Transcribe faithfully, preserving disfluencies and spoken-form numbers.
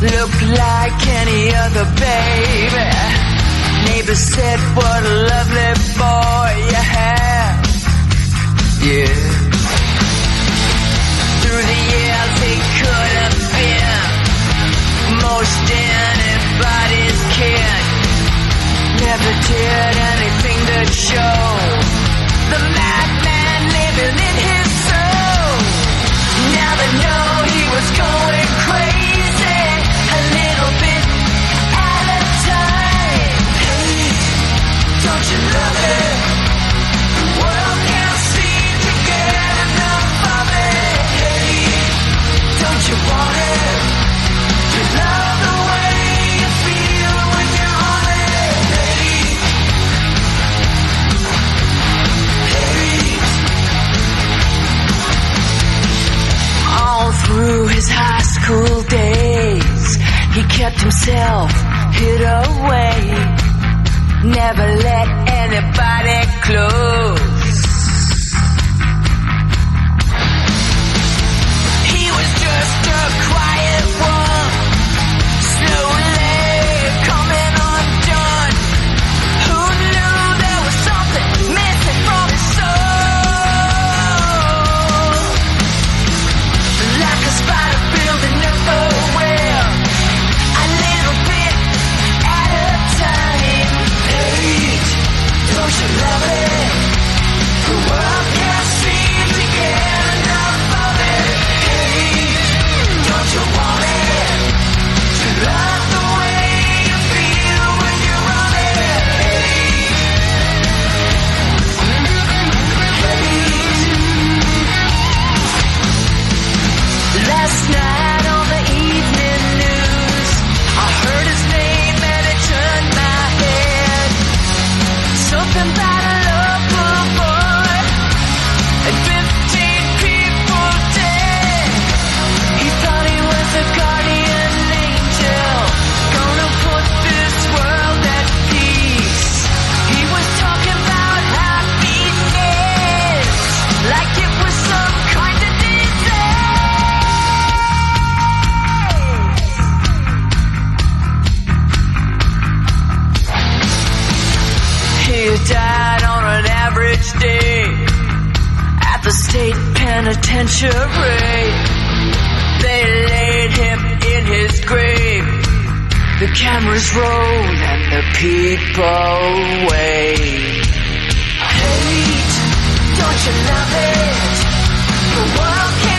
looked like any other baby. Neighbors said, what a lovely boy you have. Yeah. Through the years he could have been most anybody's kid. Never did anything to show the madman living in his soul. Now they know he was going crazy, a little bit at a time. Hey, don't you love it? The world can't seem to get enough of it. Hey, don't you want it? To love the way you feel when you're on it. Hey, hey. All through his high school days, he kept himself hid away. Never let anybody close. He was just a quiet one, slowly coming undone. Who knew there was something missing from his soul? Like a spider building up a web, a little bit at a time. Hey, don't you love it? The world can't seem to get enough of it. Hey, don't you want it? To love the way you feel when you're on it. Hey, last night on the evening news, I heard his name and it turned my head. Something about a local boy and fifteen people dead. He thought he was a guardian angel, gonna put this world at peace. He was talking about happiness like it was some kind of disease. He died on an average day at the state penitentiary. They laid him in his grave. The cameras roll and the people wait. Hate, don't you love it? The world can't